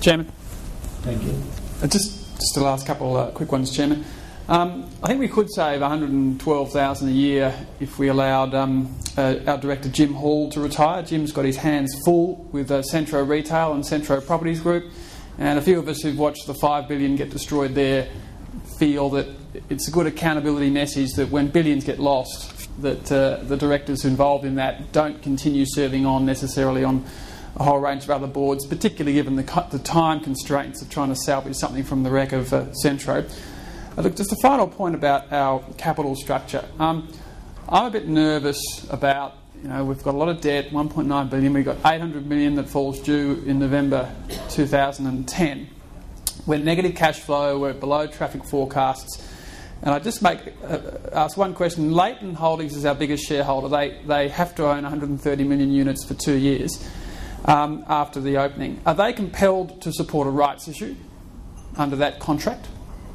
Chairman. Thank you. Just the last couple quick ones, Chairman. I think we could save $112,000 a year if we allowed our director Jim Hall to retire. Jim's got his hands full with Centro Retail and Centro Properties Group, and a few of us who've watched the $5 billion get destroyed there feel that it's a good accountability message that when billions get lost, that the directors involved in that don't continue serving on necessarily on a whole range of other boards, particularly given the time constraints of trying to salvage something from the wreck of Centro. Look, just a final point about our capital structure. I'm a bit nervous about, we've got a lot of debt, $1.9 billion. We've got $800 million that falls due in November 2010. We're negative cash flow, we're below traffic forecasts. And I just ask one question. Leighton Holdings is our biggest shareholder. They have to own 130 million units for 2 years after the opening. Are they compelled to support a rights issue under that contract?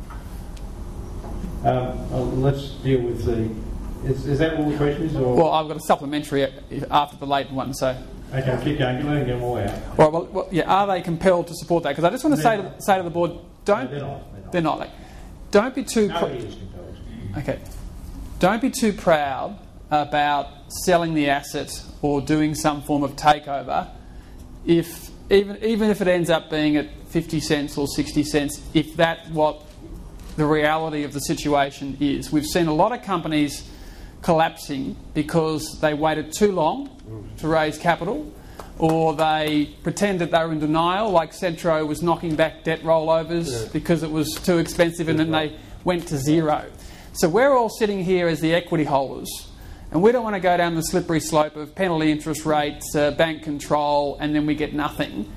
Let's deal with the... Is that all the question is? Or? Well, I've got a supplementary after the Leighton one, so... Okay, keep going. Let them all out. Well, yeah, are they compelled to support that? Because I just want to say to the board, don't... No, they're not. Don't be too... Nobody is compelled. Okay. Don't be too proud about selling the asset or doing some form of takeover if... Even if it ends up being at 50 cents or 60 cents, if that's what the reality of the situation is. We've seen a lot of companies collapsing because they waited too long to raise capital, or they pretended they were in denial, like Centro was knocking back debt rollovers because it was too expensive, and then they went to zero. So we're all sitting here as the equity holders, and we don't want to go down the slippery slope of penalty interest rates, bank control, and then we get nothing.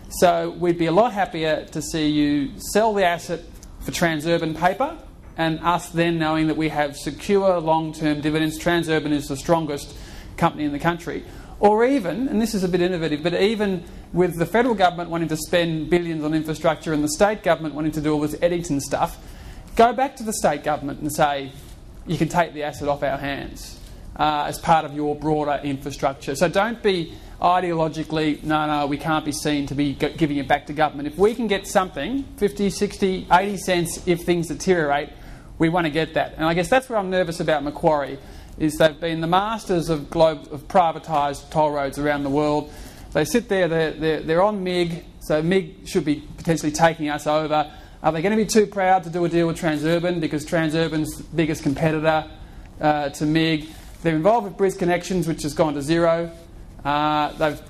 So we'd be a lot happier to see you sell the asset for Transurban paper, and us then knowing that we have secure long-term dividends. Transurban is the strongest company in the country. Or even, and this is a bit innovative, but even with the federal government wanting to spend billions on infrastructure and the state government wanting to do all this Eddington stuff, go back to the state government and say, you can take the asset off our hands as part of your broader infrastructure. So don't be ideologically, no, we can't be seen to be giving it back to government. If we can get something, 50, 60, 80 cents if things deteriorate, we want to get that. And I guess that's where I'm nervous about Macquarie, is they've been the masters of privatised toll roads around the world. They sit there, they're on MIG, so MIG should be potentially taking us over. Are they going to be too proud to do a deal with Transurban because Transurban's biggest competitor to MIG? They're involved with Bris Connections, which has gone to zero. Our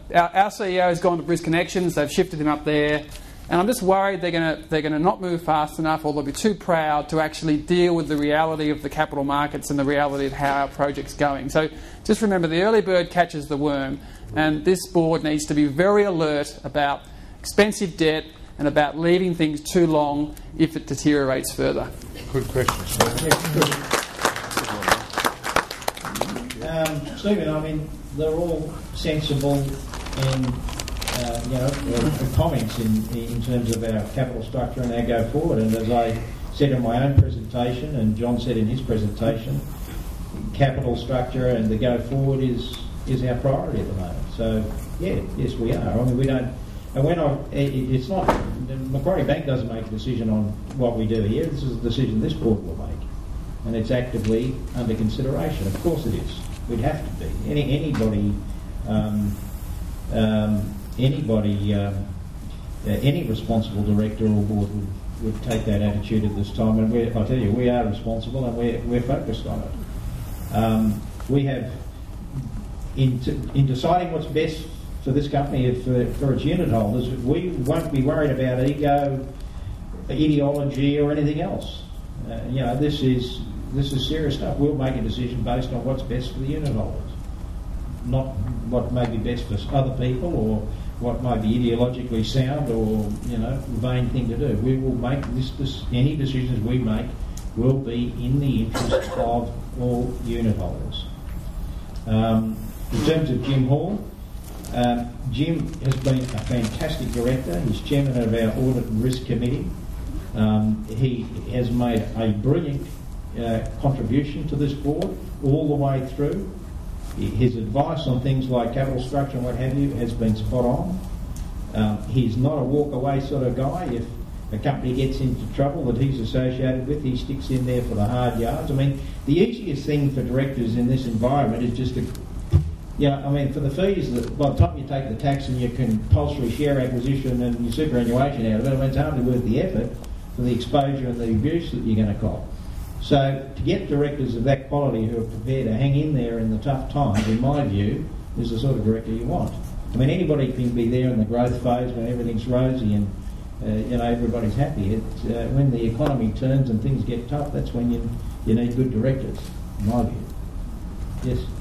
CEO has gone to Bris Connections. They've shifted him up there, and I'm just worried they're going to not move fast enough, or they'll be too proud to actually deal with the reality of the capital markets and the reality of how our project's going. So just remember, the early bird catches the worm, and this board needs to be very alert about expensive debt and about leaving things too long if it deteriorates further. Good question, sir. Stephen, I mean, they're all sensible and comments in terms of our capital structure and our go forward. And as I said in my own presentation, and John said in his presentation, capital structure and the go forward is our priority at the moment. So yes, we are. I mean, we don't. And it's not. Macquarie Bank doesn't make a decision on what we do here. This is a decision this board will make, and it's actively under consideration. Of course, it is. We'd have to be. Any responsible director or board would take that attitude at this time. And I tell you, we are responsible and we're focused on it. We have, in deciding what's best for this company for its unit holders, we won't be worried about ego, ideology, or anything else. This is serious stuff. We'll make a decision based on what's best for the unit holders, not what may be best for other people or what might be ideologically sound or vain thing to do. We will make any decisions we make will be in the interest of all unit holders. In terms of Jim Hall, Jim has been a fantastic director. He's chairman of our Audit and Risk Committee. He has made a brilliant contribution to this board all the way through. His advice on things like capital structure and what have you has been spot on. He's not a walk-away sort of guy. If a company gets into trouble that he's associated with, he sticks in there for the hard yards. I mean, the easiest thing for directors in this environment is just to, for the fees, by the time you take the tax and your compulsory share acquisition and your superannuation out of it, it's hardly worth the effort for the exposure and the abuse that you're going to cop. So to get directors of that quality who are prepared to hang in there in the tough times, in my view, is the sort of director you want. I mean, anybody can be there in the growth phase when everything's rosy and everybody's happy. When the economy turns and things get tough, that's when you need good directors, in my view. Yes.